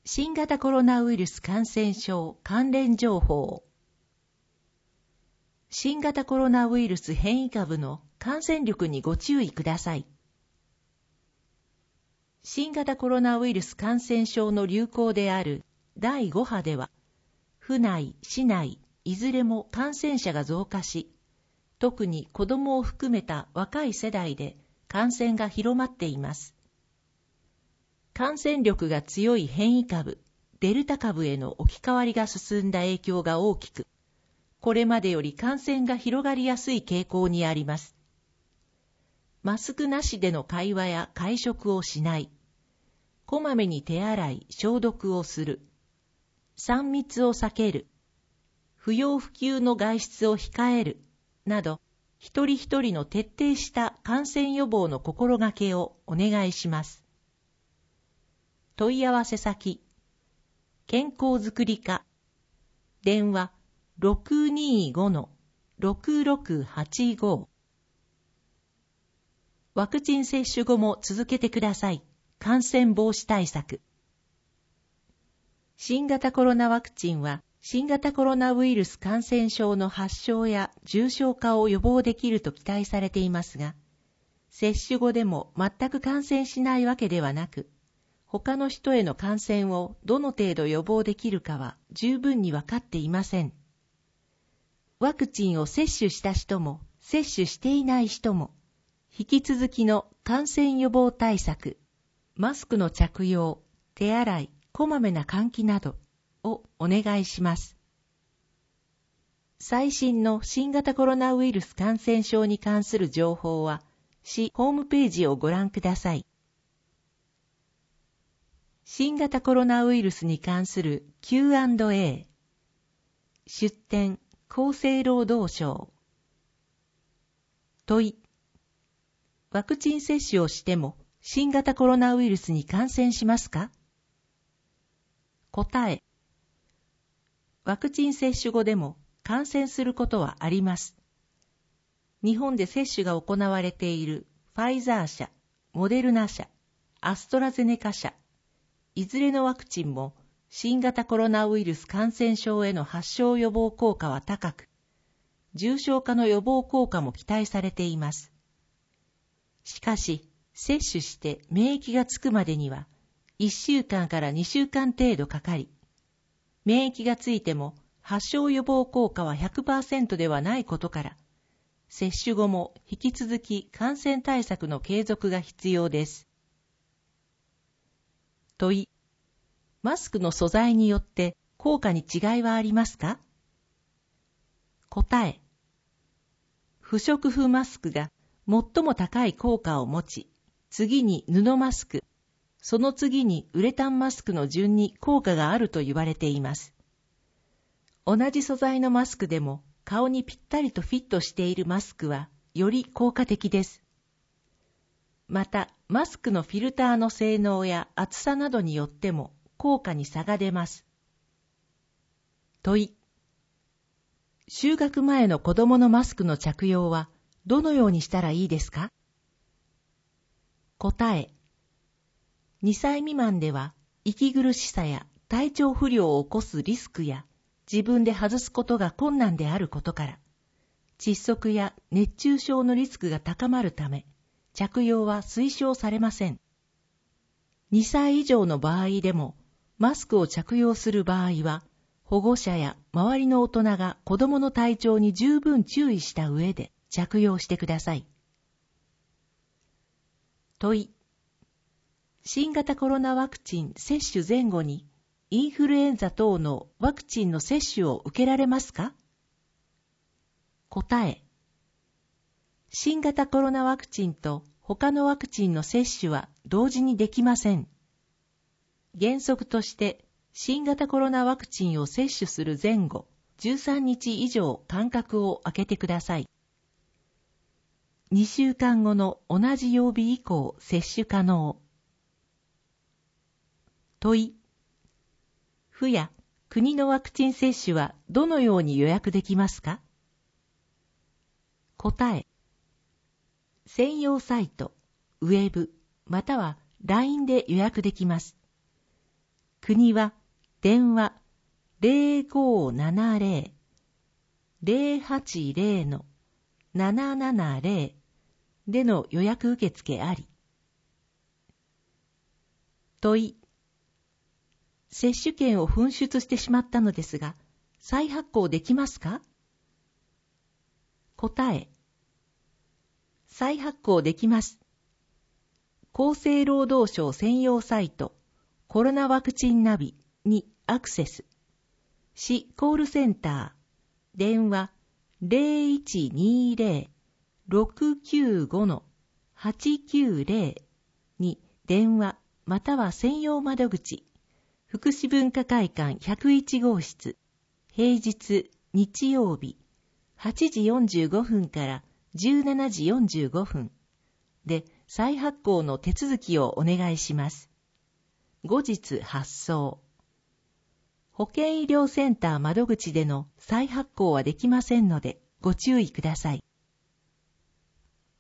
新型コロナウイルス感染症関連情報。新型コロナウイルス変異株の感染力にご注意ください。新型コロナウイルス感染症の流行である第5波では、府内、市内、いずれも感染者が増加し、特に子どもを含めた若い世代で感染が広まっています。感染力が強い変異株、デルタ株への置き換わりが進んだ影響が大きく、これまでより感染が広がりやすい傾向にあります。マスクなしでの会話や会食をしない、こまめに手洗い、消毒をする、3密を避ける、不要不急の外出を控える、など、一人一人の徹底した感染予防の心がけをお願いします。問い合わせ先、健康づくり課、電話 625-6685。ワクチン接種後も続けてください。感染防止対策。新型コロナワクチンは、新型コロナウイルス感染症の発症や重症化を予防できると期待されていますが、接種後でも全く感染しないわけではなく、他の人への感染をどの程度予防できるかは十分に分かっていません。ワクチンを接種した人も接種していない人も、引き続きの感染予防対策、マスクの着用、手洗い、こまめな換気などをお願いします。最新の新型コロナウイルス感染症に関する情報は、市ホームページをご覧ください。新型コロナウイルスに関する Q&A。出典、厚生労働省。問い。ワクチン接種をしても新型コロナウイルスに感染しますか？答え。ワクチン接種後でも感染することはあります。日本で接種が行われているファイザー社、モデルナ社、アストラゼネカ社、いずれのワクチンも新型コロナウイルス感染症への発症予防効果は高く、重症化の予防効果も期待されています。しかし、接種して免疫がつくまでには1週間から2週間程度かかり、免疫がついても発症予防効果は 100% ではないことから、接種後も引き続き感染対策の継続が必要です。問い。マスクの素材によって効果に違いはありますか？答え。不織布マスクが最も高い効果を持ち、次に布マスク、その次にウレタンマスクの順に効果があると言われています。同じ素材のマスクでも顔にぴったりとフィットしているマスクはより効果的です。また、マスクのフィルターの性能や厚さなどによっても効果に差が出ます。問い。就学前の子供のマスクの着用はどのようにしたらいいですか？答え。2歳未満では息苦しさや体調不良を起こすリスクや自分で外すことが困難であることから、窒息や熱中症のリスクが高まるため、着用は推奨されません。2歳以上の場合でも、マスクを着用する場合は、保護者や周りの大人が子供の体調に十分注意した上で着用してください。問い。新型コロナワクチン接種前後に、インフルエンザ等のワクチンの接種を受けられますか？答え。新型コロナワクチンと他のワクチンの接種は同時にできません。原則として新型コロナワクチンを接種する前後13日以上間隔を空けてください。2週間後の同じ曜日以降接種可能。問い。府や国のワクチン接種はどのように予約できますか？答え。専用サイト、ウェブ、または LINE で予約できます。 国は電話 0570-080-770 での予約受付あり。問い。接種券を紛失してしまったのですが、再発行できますか？答え。再発行できます。厚生労働省専用サイト、コロナワクチンナビにアクセス。市コールセンター、電話 0120-695-890 に電話または専用窓口、福祉文化会館101号室、平日日曜日8時45分から17時45分で再発行の手続きをお願いします。後日発送。保健医療センター窓口での再発行はできませんのでご注意ください。